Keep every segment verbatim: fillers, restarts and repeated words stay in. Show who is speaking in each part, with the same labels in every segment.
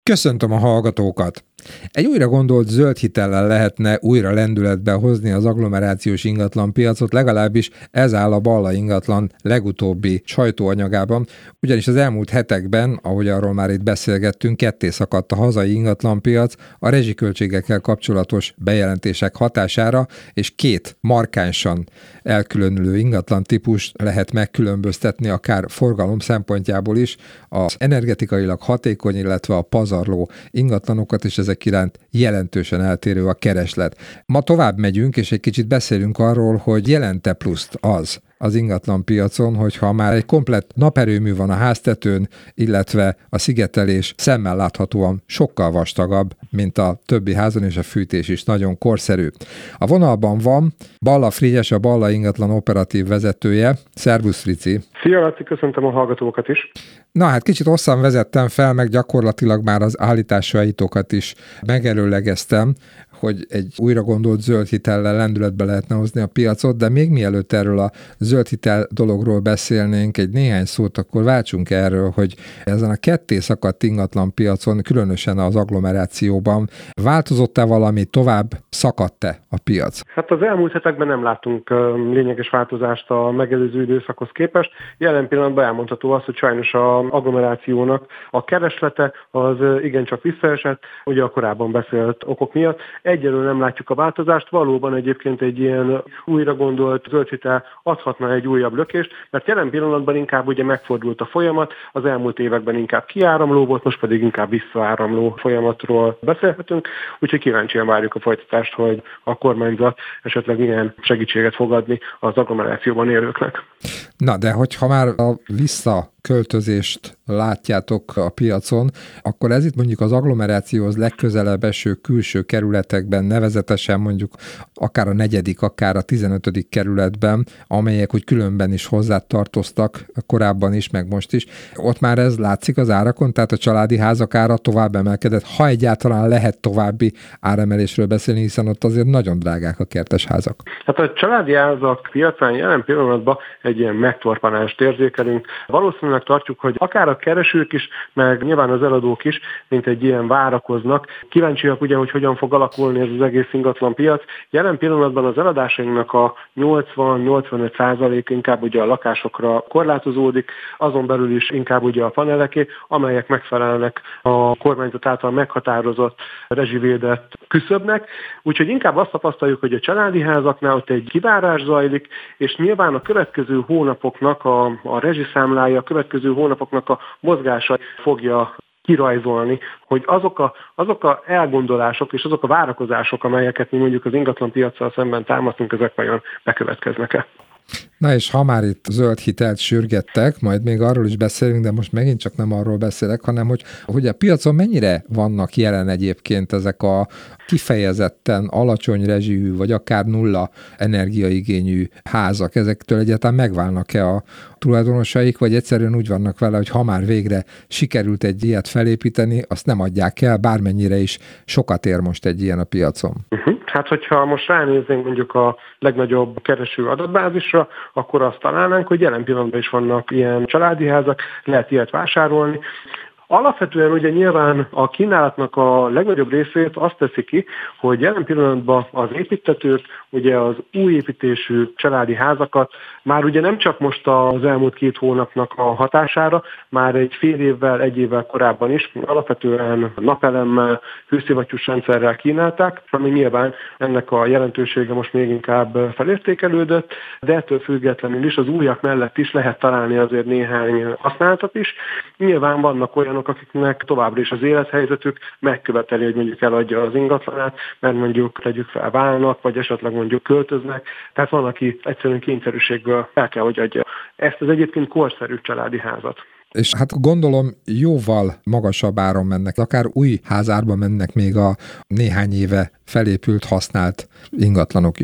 Speaker 1: Köszöntöm a hallgatókat! Egy újra gondolt zöld hitellel lehetne újra lendületbe hozni az agglomerációs ingatlanpiacot, legalábbis ez áll a Balla ingatlan legutóbbi sajtóanyagában, ugyanis az elmúlt hetekben, ahogy arról már itt beszélgettünk, ketté szakadt a hazai ingatlanpiac a rezsiköltségekkel kapcsolatos bejelentések hatására, és két markánsan elkülönülő ingatlan típust lehet megkülönböztetni akár forgalom szempontjából is, az energetikailag hatékony, illetve a pazarló ingatlanokat, és ezek iránt jelentősen eltérő a kereslet. Ma tovább megyünk, és egy kicsit beszélünk arról, hogy jelente pluszt az az ingatlan piacon, hogyha már egy komplett naperőmű van a háztetőn, illetve a szigetelés szemmel láthatóan sokkal vastagabb, mint a többi házon, és a fűtés is nagyon korszerű. A vonalban van Balla Frigyes, a Balla ingatlan operatív vezetője. Szervusz, Frici!
Speaker 2: Szia, Laci, köszöntöm a hallgatókat is!
Speaker 1: Na hát kicsit hosszan vezettem fel, meg gyakorlatilag már az állításaitokat is megelőlegeztem, hogy egy újra gondolt zöld hitellel lendületbe lehetne hozni a piacot, de még mielőtt erről a zöld hitel dologról beszélnénk egy néhány szót, akkor váltsunk erről, hogy ezen a ketté szakadt ingatlan piacon, különösen az agglomerációban változott-e valami, tovább szakadt-e a piac?
Speaker 2: Hát az elmúlt hetekben nem láttunk lényeges változást a megelőző időszakhoz képest. Jelen pillanatban elmondható az, hogy sajnos az agglomerációnak a kereslete az igencsak visszaesett, ugye a korábban beszélt okok miatt. Egyelőre nem látjuk a változást, valóban egyébként egy ilyen újra gondolt zöld hitel adhatna egy újabb lökést, mert jelen pillanatban inkább ugye megfordult a folyamat, az elmúlt években inkább kiáramló volt, most pedig inkább visszaáramló folyamatról beszélhetünk, úgyhogy kíváncsian várjuk a folytatást, hogy a kormányzat esetleg milyen segítséget fog adni az agglomerációban élőknek.
Speaker 1: Na, de hogyha már a visszaköltözést látjátok a piacon, akkor ez itt mondjuk az agglomerációhoz legközelebb eső külső kerületekben, nevezetesen mondjuk akár a negyedik, akár a tizenötödik kerületben, amelyek úgy különben is hozzátartoztak korábban is, meg most is. Ott már ez látszik az árakon, tehát a családi házak ára tovább emelkedett, ha egyáltalán lehet további áremelésről beszélni, hiszen ott azért nagyon drágák a kertes házak.
Speaker 2: Hát a családi házak piacán jelen pillanatban egy ilyen megtorpanást érzékelünk. Valószínűleg tartjuk, hogy akár a keresők is, meg nyilván az eladók is, mint egy ilyen várakoznak. Kíváncsiak ugye, hogy hogyan fog alakulni ez az egész ingatlan piac. Jelen pillanatban az eladásainknak a nyolcvan-nyolcvanöt százalék inkább ugye a lakásokra korlátozódik, azon belül is inkább ugye a paneleké, amelyek megfelelnek a kormányzat által meghatározott rezsivédett küszöbnek. Úgyhogy inkább azt tapasztaljuk, hogy a családi házaknál ott egy kivárás zajlik, és nyilván a következő hónapoknak a, a rezsiszámlája, a következő hónapoknak a mozgása fogja kirajzolni, hogy azok a, azok a elgondolások és azok a várakozások, amelyeket mi mondjuk az ingatlan piaccal szemben támasztunk, ezek vajon bekövetkeznek-e.
Speaker 1: Na és ha már itt zöld hitelt sürgettek, majd még arról is beszélünk, de most megint csak nem arról beszélek, hanem hogy, hogy a piacon mennyire vannak jelen egyébként ezek a kifejezetten alacsony rezsijű, vagy akár nulla energiaigényű házak, ezektől egyáltalán megválnak-e a tulajdonosaik, vagy egyszerűen úgy vannak vele, hogy ha már végre sikerült egy ilyet felépíteni, azt nem adják el, bármennyire is sokat ér most egy ilyen a piacon. Uh-huh.
Speaker 2: Hát, hogyha most ránéznénk mondjuk a legnagyobb kereső adatbázisra, akkor azt találnánk, hogy jelen pillanatban is vannak ilyen családi házak, lehet ilyet vásárolni. Alapvetően ugye nyilván a kínálatnak a legnagyobb részét azt teszi ki, hogy jelen pillanatban az építtetők ugye az új építésű családi házakat már ugye nem csak most az elmúlt két hónapnak a hatására, már egy fél évvel, egy évvel korábban is alapvetően napelemmel, hőszivattyús rendszerrel kínálták, ami nyilván ennek a jelentősége most még inkább felértékelődött, de ettől függetlenül is az újak mellett is lehet találni azért néhány használatot is. Nyilván vannak olyanok, akiknek továbbra is az élethelyzetük megköveteli, hogy mondjuk eladja az ingatlanát, mert mondjuk tegyük fel válnak, vagy esetleg mondjuk költöznek. Tehát van, aki egyszerűen kényszerűségből el kell, hogy adja ezt az egyébként korszerű családi házat.
Speaker 1: És hát gondolom jóval magasabb áron mennek, akár új házárba mennek még a néhány éve felépült, használt ingatlanok is.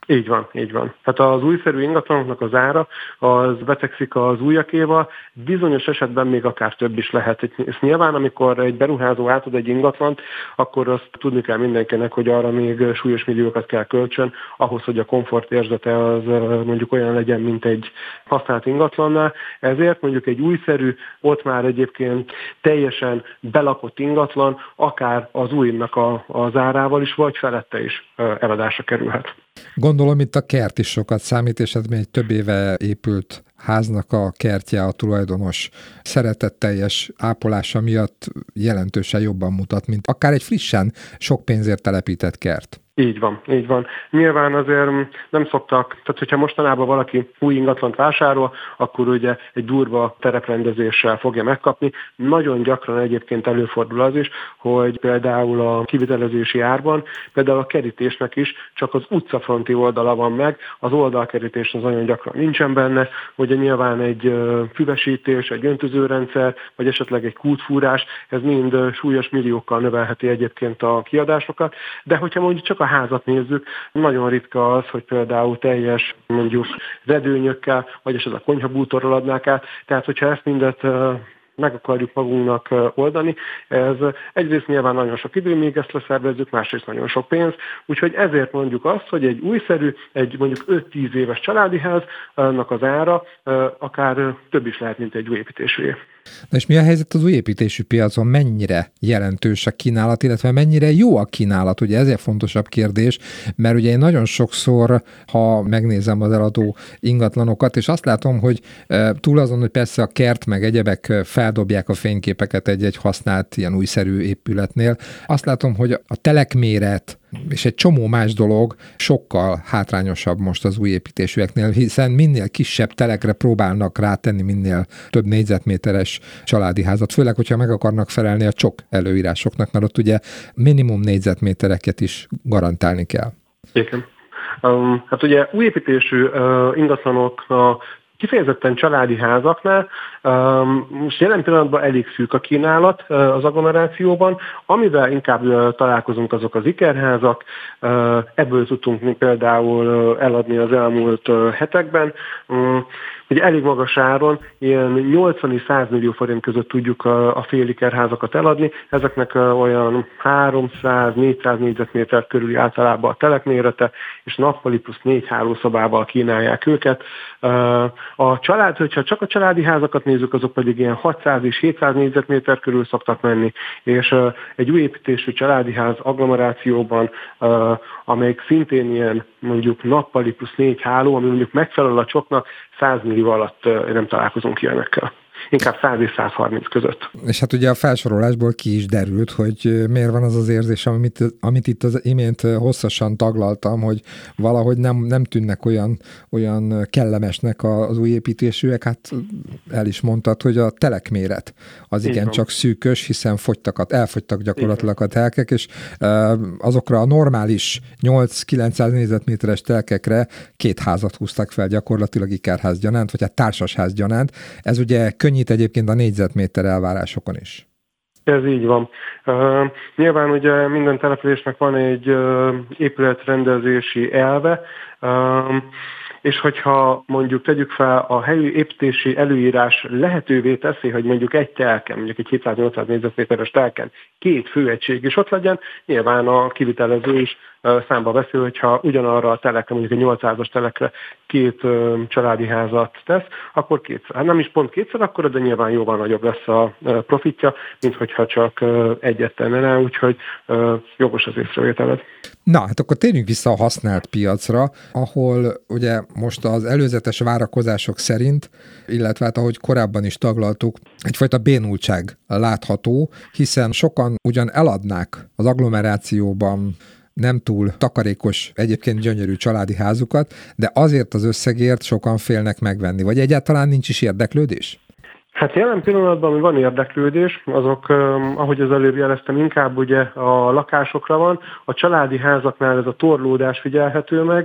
Speaker 2: Így van, így van. Tehát az újszerű ingatlanoknak az ára az betegszik az újakéval, bizonyos esetben még akár több is lehet. És nyilván, amikor egy beruházó átad egy ingatlant, akkor azt tudni kell mindenkinek, hogy arra még súlyos milliókat kell költsön, ahhoz, hogy a komfortérzete az mondjuk olyan legyen, mint egy használt ingatlannál. Ezért mondjuk egy újszerű, ott már egyébként teljesen belakott ingatlan, akár az újnak a, az árával is, vagy felette is eladásra kerülhet.
Speaker 1: Gondolom, itt a kert is sokat számít, és ez még egy több éve épült háznak a kertje a tulajdonos szeretetteljes ápolása miatt jelentősen jobban mutat, mint akár egy frissen sok pénzért telepített kert.
Speaker 2: Így van, így van. Nyilván azért nem szoktak, tehát hogyha mostanában valaki új ingatlant vásárol, akkor ugye egy durva tereprendezéssel fogja megkapni. Nagyon gyakran egyébként előfordul az is, hogy például a kivitelezési árban, például a kerítésnek is csak az utcafronti oldala van meg, az oldalkerítés az nagyon gyakran nincsen benne, ugye nyilván egy füvesítés, egy öntözőrendszer, vagy esetleg egy kútfúrás, ez mind súlyos milliókkal növelheti egyébként a kiadásokat, de hogyha mondjuk csak a házat nézzük, nagyon ritka az, hogy például teljes mondjuk redőnyökkel, vagy esetleg konyhabútorral adnák át. Tehát, hogyha ezt mindet meg akarjuk magunknak oldani, ez egyrészt nyilván nagyon sok idő, még ezt leszervezzük, másrészt nagyon sok pénz, úgyhogy ezért mondjuk azt, hogy egy újszerű, egy mondjuk öt-tíz éves családi háznak az ára akár több is lehet, mint egy új építésűé.
Speaker 1: Na és mi a helyzet az új építésű piacon? Mennyire jelentős a kínálat, illetve mennyire jó a kínálat? Ugye ez egy fontosabb kérdés, mert ugye én nagyon sokszor, ha megnézem az eladó ingatlanokat, és azt látom, hogy túl azon, hogy persze a kert meg egyebek feldobják a fényképeket egy-egy használt ilyen újszerű épületnél, azt látom, hogy a telekméret és egy csomó más dolog sokkal hátrányosabb most az új építésűeknél, hiszen minél kisebb telekre próbálnak rátenni minél több négyzetméteres családi házat, főleg, hogyha meg akarnak felelni a csok előírásoknak, mert ott ugye minimum négyzetmétereket is garantálni kell.
Speaker 2: Igen. Um, hát ugye új építésű uh, ingatlanok a kifejezetten családi házaknál most jelen pillanatban elég szűk a kínálat az agglomerációban, amivel inkább találkozunk azok az ikerházak, ebből tudtunk például eladni az elmúlt hetekben. Ugye elég magas áron, ilyen nyolcvan-száz millió forint között tudjuk a, a félikerházakat eladni, ezeknek olyan háromszáz-négyszáz négyzetméter körüli általában a telekmérete, és nappali plusz négy hálószobával kínálják őket. A család, hogyha csak a családi házakat nézzük, azok pedig ilyen hatszáz és hétszáz négyzetméter körül szoktak menni, és egy új építésű családi ház agglomerációban, amelyik szintén ilyen mondjuk nappali plusz négy háló, ami mondjuk megfelel a csoknak, száz millió alatt nem találkozunk ilyenekkel. Inkább száz és száz harminc között.
Speaker 1: És hát ugye a felsorolásból ki is derült, hogy miért van az az érzés, amit, amit itt az imént hosszasan taglaltam, hogy valahogy nem, nem tűnnek olyan, olyan kellemesnek az új építésűek, hát el is mondtad, hogy a telekméret az igencsak szűkös, hiszen fogytakat, elfogytak gyakorlatilag a telkek, és azokra a normális nyolc-kilencszáz négyzetméteres telkekre két házat húztak fel gyakorlatilag ikerház gyanánt, vagy hát társasház gyanánt. Ez ugye könnyít egyébként a négyzetméter elvárásokon is.
Speaker 2: Ez így van. Uh, nyilván ugye minden településnek van egy uh, épületrendezési elve, uh, és hogyha mondjuk tegyük fel a helyi építési előírás lehetővé teszi, hogy mondjuk egy telken, mondjuk egy hétszáz-nyolcszáz négyzetméteres telken két főegység is ott legyen, nyilván a kivitelező is számba veszi, hogyha ugyanarra a telekre, mondjuk egy nyolcszázas telekre két ö, családi házat tesz, akkor kétszer. Hát nem is pont kétszer akkor, de nyilván jóval nagyobb lesz a ö, profitja, mint hogyha csak ö, egyet tenne rá, úgyhogy ö, jogos az észrevételed.
Speaker 1: Na, hát akkor térjünk vissza a használt piacra, ahol ugye most az előzetes várakozások szerint, illetve hát ahogy korábban is taglaltuk, egyfajta bénultság látható, hiszen sokan ugyan eladnák az agglomerációban nem túl takarékos, egyébként gyönyörű családi házukat, de azért az összegért sokan félnek megvenni. Vagy egyáltalán nincs is érdeklődés?
Speaker 2: Hát jelen pillanatban, ami van érdeklődés, azok, ahogy az előbb jeleztem, inkább ugye a lakásokra van. A családi házaknál ez a torlódás figyelhető meg.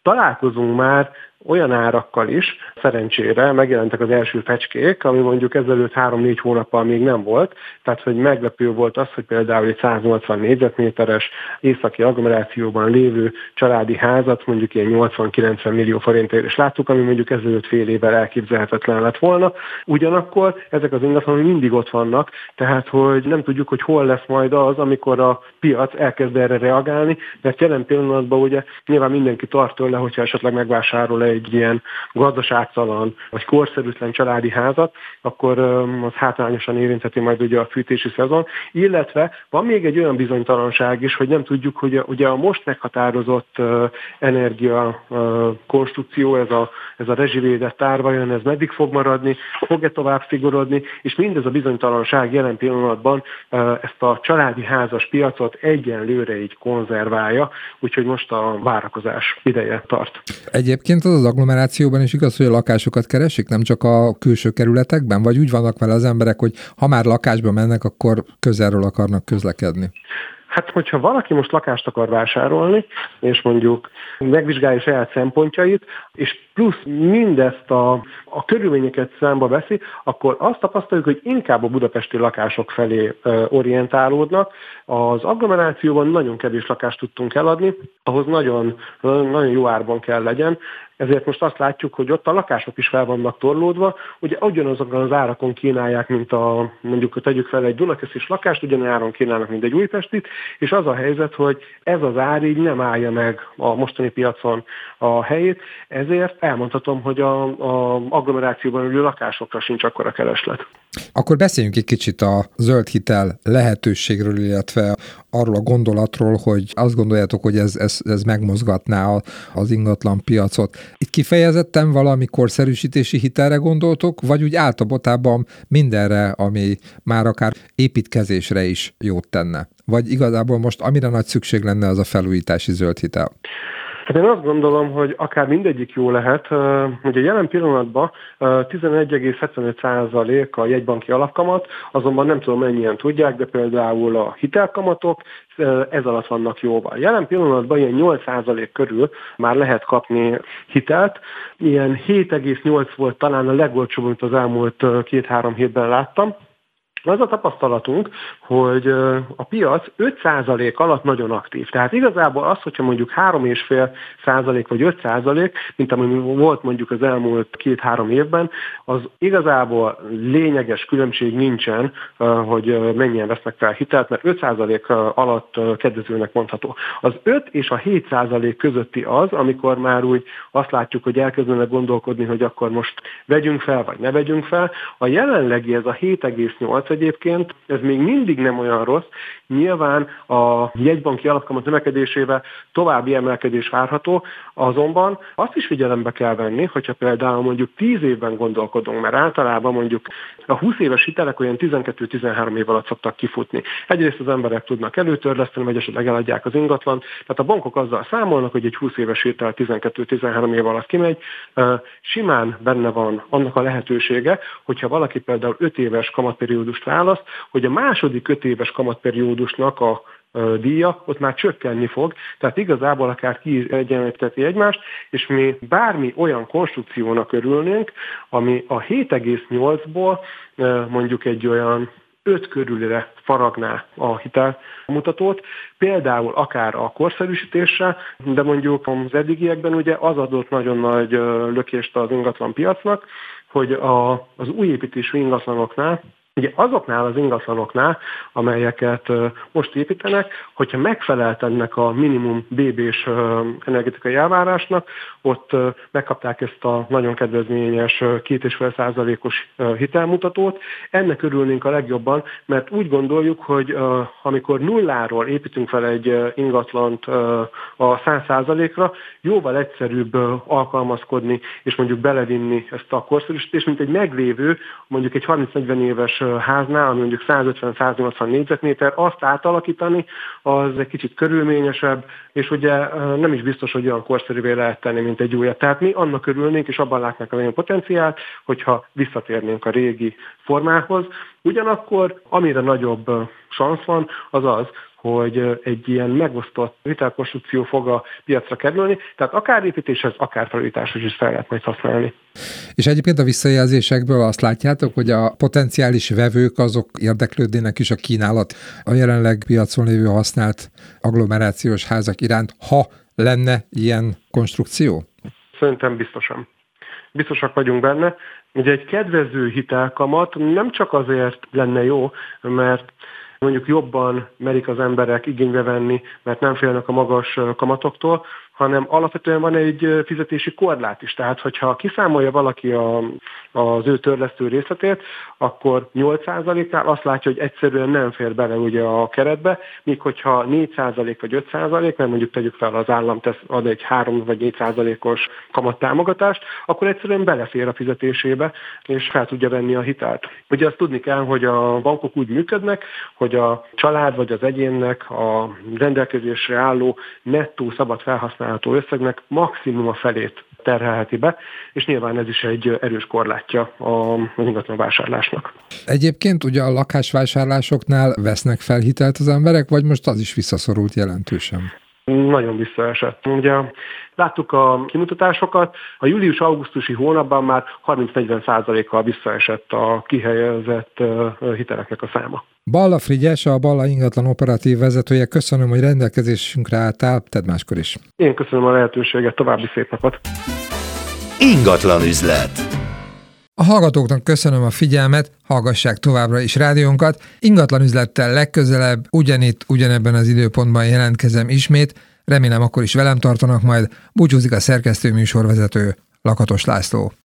Speaker 2: Találkozunk már olyan árakkal is, szerencsére megjelentek az első fecskék, ami mondjuk ezelőtt három-négy hónappal még nem volt, tehát hogy meglepő volt az, hogy például egy száznyolcvan négyzetméteres északi agglomerációban lévő családi házat mondjuk ilyen nyolcvan-kilencven millió forintért is láttuk, ami mondjuk ezelőtt fél évvel elképzelhetetlen lett volna. Ugyanakkor ezek az ingatlanok mindig ott vannak, tehát hogy nem tudjuk, hogy hol lesz majd az, amikor a piac elkezd erre reagálni, mert jelen pillanatban ugye nyilván mindenki tart tőle, hogyha esetleg megvásárol egy ilyen gazdaságtalan vagy korszerűtlen családi házat, akkor az hátrányosan érintheti majd ugye a fűtési szezon, illetve van még egy olyan bizonytalanság is, hogy nem tudjuk, hogy a, ugye a most meghatározott uh, energia uh, konstrukció, ez a, ez a rezsivédett ár, vajon ez meddig fog maradni, fog-e tovább szigorodni, és mindez a bizonytalanság jelen pillanatban uh, ezt a családi házas piacot egyenlőre így konzerválja, úgyhogy most a várakozás ideje tart.
Speaker 1: Egyébként az az agglomerációban is igaz, hogy a lakásokat keresik, nem csak a külső kerületekben, vagy úgy vannak vele az emberek, hogy ha már lakásba mennek, akkor közelről akarnak közlekedni?
Speaker 2: Hát, hogyha valaki most lakást akar vásárolni, és mondjuk megvizsgálja saját szempontjait, és plusz mindezt a, a körülményeket számba veszi, akkor azt tapasztaljuk, hogy inkább a budapesti lakások felé ö, orientálódnak. Az agglomerációban nagyon kevés lakást tudtunk eladni, ahhoz nagyon, nagyon jó árban kell legyen, ezért most azt látjuk, hogy ott a lakások is fel vannak torlódva, ugye ugyanazokon az árakon kínálják, mint a, mondjuk tegyük fel egy Dunakesszis lakást, ugyanolyan áron kínálnak, mint egy újpestit, és az a helyzet, hogy ez az ár így nem állja meg a mostani piacon a helyét, ezért elmondhatom, hogy a, a agglomerációban ülő lakásokra sincs akkora kereslet.
Speaker 1: Akkor beszéljünk egy kicsit a zöld hitel lehetőségről, illetve arról a gondolatról, hogy azt gondoljátok, hogy ez, ez, ez megmozgatná az ingatlan piacot. Itt kifejezetten valami korszerűsítési hitelre gondoltok, vagy úgy általában mindenre, ami már akár építkezésre is jót tenne? Vagy igazából most amire nagy szükség lenne, az a felújítási zöld hitel?
Speaker 2: Hát én azt gondolom, hogy akár mindegyik jó lehet. Ugye jelen pillanatban tizenegy egész hetvenöt százalék a jegybanki alapkamat, azonban nem tudom mennyien tudják, de például a hitelkamatok ez alatt vannak jóval. Jelen pillanatban ilyen nyolc százalék körül már lehet kapni hitelt. Ilyen hét egész nyolc volt talán a legolcsóbb, amit az elmúlt két-három hétben láttam. Az a tapasztalatunk, hogy a piac öt százalék alatt nagyon aktív. Tehát igazából az, hogyha mondjuk három egész öt százalék vagy öt százalék, mint ami volt mondjuk az elmúlt két-három évben, az igazából lényeges különbség nincsen, hogy mennyien vesznek fel hitelt, mert öt százalék alatt kedvezőnek mondható. Az öt és a hét százalék közötti az, amikor már úgy azt látjuk, hogy elkezdenek gondolkodni, hogy akkor most vegyünk fel, vagy ne vegyünk fel. A jelenlegi ez a hét egész nyolc egyébként, ez még mindig nem olyan rossz. Nyilván a jegybanki alapkamat növekedésével további emelkedés várható, azonban azt is figyelembe kell venni, hogyha például mondjuk tíz évben gondolkodunk, mert általában mondjuk a húsz éves hitelek olyan tizenkettő-tizenhárom év alatt szoktak kifutni. Egyrészt az emberek tudnak előtörleszteni, vagy esetleg eladják az ingatlan, tehát a bankok azzal számolnak, hogy egy húsz éves hitel tizenkettő-tizenhárom év alatt kimegy. Simán benne van annak a lehetősége, hogyha valaki például öt éves kamatperiódust választ, hogy a második öt éves kamatperiódusnak a díja, ott már csökkenni fog, tehát igazából akár kiegyenlíteti egymást, és mi bármi olyan konstrukciónak örülnénk, ami a hét egész nyolcból mondjuk egy olyan öt körülire faragná a hitelmutatót, például akár a korszerűsítésre, de mondjuk az eddigiekben ugye az adott nagyon nagy lökést az ingatlan piacnak, hogy a, az újépítésű ingatlanoknál, ugye azoknál az ingatlanoknál, amelyeket most építenek, hogyha megfelelt ennek a minimum bé bé-s energetikai elvárásnak, ott megkapták ezt a nagyon kedvezményes két egész öt százalékos hitelmutatót. Ennek örülnénk a legjobban, mert úgy gondoljuk, hogy amikor nulláról építünk fel egy ingatlant a száz százalékra, jóval egyszerűbb alkalmazkodni és mondjuk belevinni ezt a korszerűsítést, mint egy meglévő, mondjuk egy harminc-negyven éves háznál, ami mondjuk százötven-száznyolcvan négyzetméter, azt átalakítani, az egy kicsit körülményesebb, és ugye nem is biztos, hogy olyan korszerűvé lehet tenni, mint egy újat. Tehát mi annak örülnénk, és abban látnánk a nagyon potenciált, hogyha visszatérnénk a régi formához, Ugyanakkor amire nagyobb szansz van, az az, hogy egy ilyen megosztott hitelkonstrukció fog a piacra kerülni, tehát akár építéshez, akár felújításhoz is fel lehet majd használni.
Speaker 1: És egyébként a visszajelzésekből azt látjátok, hogy a potenciális vevők azok érdeklődnének is a kínálat a jelenleg piacon lévő használt agglomerációs házak iránt, ha lenne ilyen konstrukció?
Speaker 2: Szerintem biztosan. Biztosak vagyunk benne. Ugye egy kedvező hitelkamat nem csak azért lenne jó, mert mondjuk jobban merik az emberek igénybe venni, mert nem félnek a magas kamatoktól, hanem alapvetően van egy fizetési korlát is. Tehát, hogyha kiszámolja valaki a, az ő törlesztő részletét, akkor nyolc százaléknál azt látja, hogy egyszerűen nem fér bele ugye a keretbe, míg hogyha négy százalék vagy öt százalék, mert mondjuk tegyük fel az állam tesz, ad egy három vagy négy százalékos kamattámogatást, akkor egyszerűen belefér a fizetésébe, és fel tudja venni a hitelt. Ugye azt tudni kell, hogy a bankok úgy működnek, hogy a család vagy az egyénnek a rendelkezésre álló nettó szabad felhasználható összegnek maximum a felét terhelheti be, és nyilván ez is egy erős korlátja az ingatlan vásárlásnak.
Speaker 1: Egyébként ugye a lakásvásárlásoknál vesznek fel hitelt az emberek, vagy most az is visszaszorult jelentősen?
Speaker 2: Nagyon visszaesett. Ugye láttuk a kimutatásokat, a július-augusztusi hónapban már harminc-negyven százalékkal visszaesett a kihelyezett hiteleknek a száma.
Speaker 1: Balla Frigyes, a Balla ingatlan operatív vezetője, köszönöm, hogy rendelkezésünkre álltál, tedd máskor is.
Speaker 2: Én köszönöm a lehetőséget, további szép napot.
Speaker 3: Ingatlan üzlet.
Speaker 1: A hallgatóknak köszönöm a figyelmet, hallgassák továbbra is rádiónkat. Ingatlan üzlettel legközelebb, ugyanitt, ugyanebben az időpontban jelentkezem ismét. Remélem akkor is velem tartanak majd. Búcsúzik a szerkesztő műsorvezető, Lakatos László.